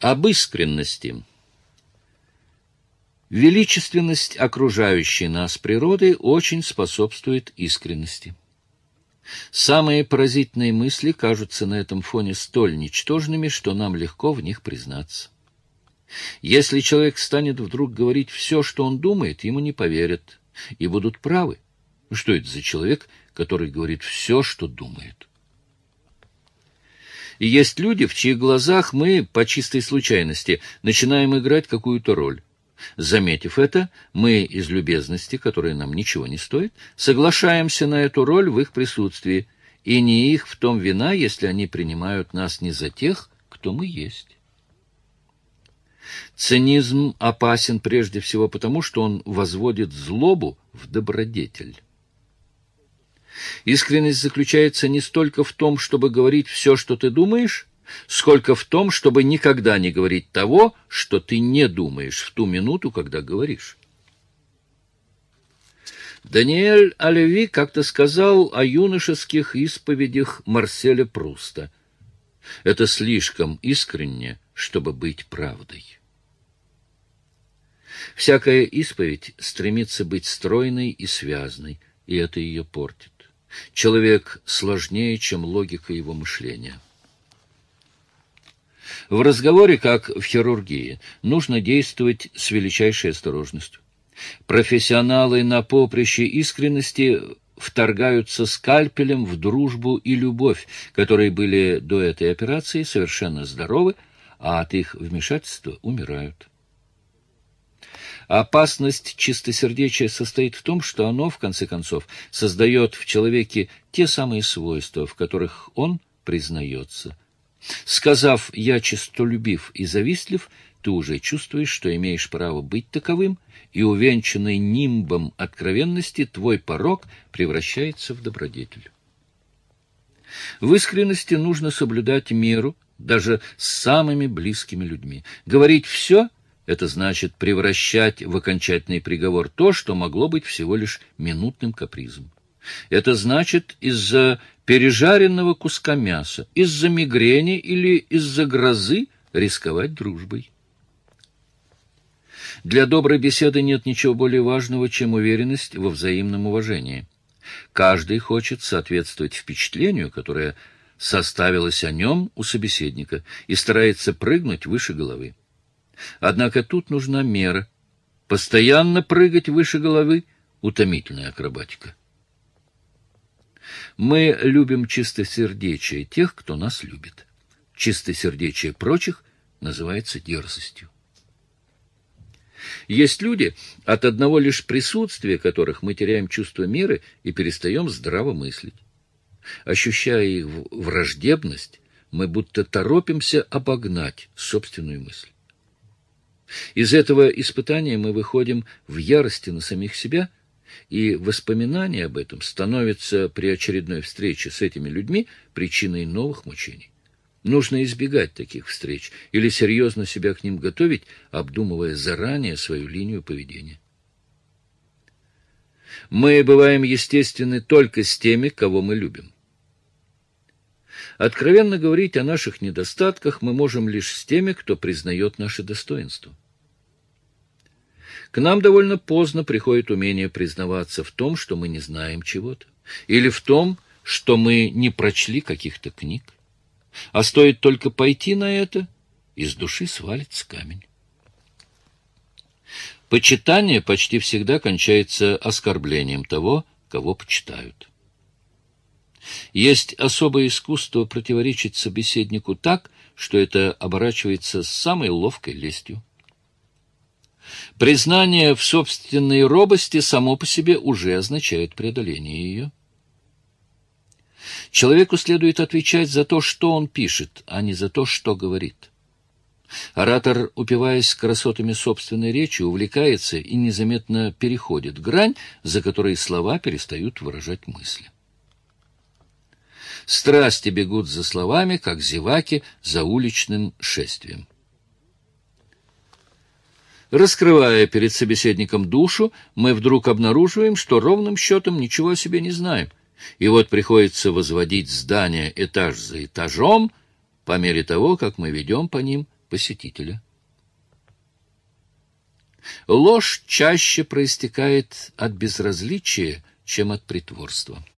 Об искренности. Величественность окружающей нас природы очень способствует искренности. Самые поразительные мысли кажутся на этом фоне столь ничтожными, что нам легко в них признаться. Если человек станет вдруг говорить все, что он думает, ему не поверят и будут правы. Что это за человек, который говорит все, что думает? И есть люди, в чьих глазах мы, по чистой случайности, начинаем играть какую-то роль. Заметив это, мы из любезности, которая нам ничего не стоит, соглашаемся на эту роль в их присутствии, и не их в том вина, если они принимают нас не за тех, кто мы есть. Цинизм опасен прежде всего потому, что он возводит злобу в добродетель. Искренность заключается не столько в том, чтобы говорить все, что ты думаешь, сколько в том, чтобы никогда не говорить того, что ты не думаешь в ту минуту, когда говоришь. Даниэль Оливи как-то сказал о юношеских исповедях Марселя Пруста: «Это слишком искренне, чтобы быть правдой». Всякая исповедь стремится быть стройной и связной, и это ее портит. Человек сложнее, чем логика его мышления. В разговоре, как в хирургии, нужно действовать с величайшей осторожностью. Профессионалы на поприще искренности вторгаются скальпелем в дружбу и любовь, которые были до этой операции совершенно здоровы, а от их вмешательства умирают. Опасность чистосердечия состоит в том, что оно, в конце концов, создает в человеке те самые свойства, в которых он признается. Сказав «я честолюбив и завистлив», ты уже чувствуешь, что имеешь право быть таковым, и увенчанный нимбом откровенности твой порок превращается в добродетель. В искренности нужно соблюдать меру даже с самыми близкими людьми. Говорить «все» — это значит превращать в окончательный приговор то, что могло быть всего лишь минутным капризом. Это значит из-за пережаренного куска мяса, из-за мигрени или из-за грозы рисковать дружбой. Для доброй беседы нет ничего более важного, чем уверенность во взаимном уважении. Каждый хочет соответствовать впечатлению, которое составилось о нем у собеседника, и старается прыгнуть выше головы. Однако тут нужна мера. Постоянно прыгать выше головы — утомительная акробатика. Мы любим чистосердечие тех, кто нас любит. Чистосердечие прочих называется дерзостью. Есть люди, от одного лишь присутствия которых мы теряем чувство меры и перестаем здраво мыслить. Ощущая их враждебность, мы будто торопимся обогнать собственную мысль. Из этого испытания мы выходим в ярости на самих себя, и воспоминание об этом становится при очередной встрече с этими людьми причиной новых мучений. Нужно избегать таких встреч или серьезно себя к ним готовить, обдумывая заранее свою линию поведения. Мы бываем естественны только с теми, кого мы любим. Откровенно говорить о наших недостатках мы можем лишь с теми, кто признает наши достоинства. К нам довольно поздно приходит умение признаваться в том, что мы не знаем чего-то, или в том, что мы не прочли каких-то книг. А стоит только пойти на это, из души свалится камень. Почитание почти всегда кончается оскорблением того, кого почитают. Есть особое искусство противоречить собеседнику так, что это оборачивается самой ловкой лестью. Признание в собственной робости само по себе уже означает преодоление ее. Человеку следует отвечать за то, что он пишет, а не за то, что говорит. Оратор, упиваясь красотами собственной речи, увлекается и незаметно переходит грань, за которой слова перестают выражать мысли. Страсти бегут за словами, как зеваки за уличным шествием. Раскрывая перед собеседником душу, мы вдруг обнаруживаем, что ровным счетом ничего о себе не знаем. И вот приходится возводить здания этаж за этажом, по мере того, как мы ведем по ним посетителя. Ложь чаще проистекает от безразличия, чем от притворства.